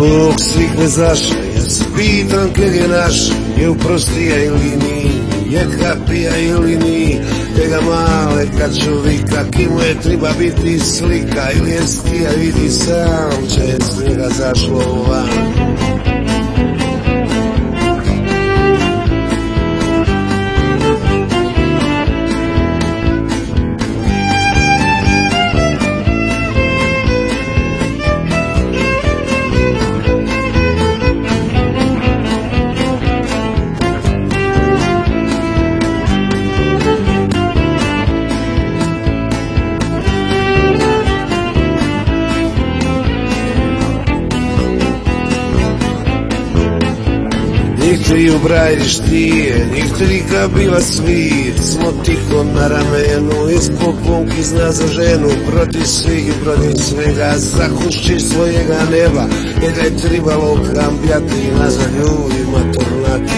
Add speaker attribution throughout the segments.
Speaker 1: Bog svih ne zaša, ja se pitam kak je naš, je uprostija ili ni, je kapija ili ni, tega male kad čovjeka, ki mu je treba biti slika, ili je stija vidi sam, če je s njega zašlo van. Njih tri ubraješ tije, njih tri ka bila svit, smo tiho na ramenu, ispod pomki zna za ženu, protiv svih i protiv svega, zahušći svojega neba, jer ga je tribalo krambjati, nazad ljudima tornati.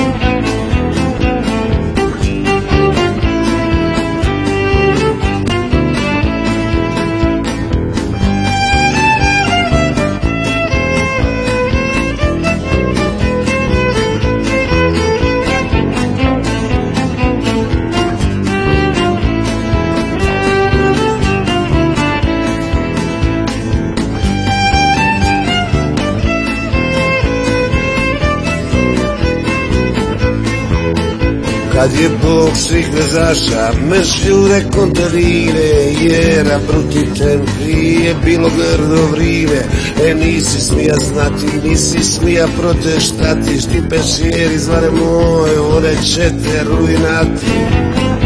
Speaker 1: Kad je Bog svih vezaša, meš ljude kontarire, jera bruti templi, je bilo grdo vrime, nisi smija znati, nisi smija proteštati, šti pešjeri zvane moj, one će te ruinati.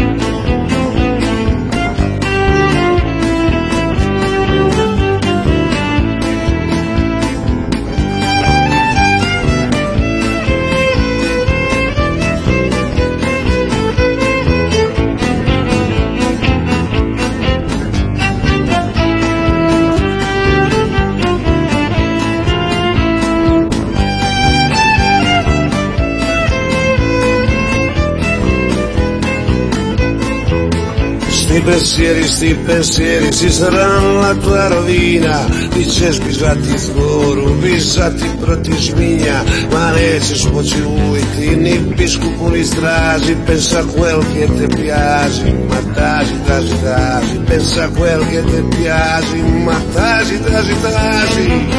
Speaker 1: Ti pensieri, si saranno la tua rovina, ti ćeš bižati s goru, bižati protiv žminja, ma nećeš moći ujti, ni piškupu ni straži, pensa quel che te piaci, ma taži, pensa quel che te piaci, ma taži.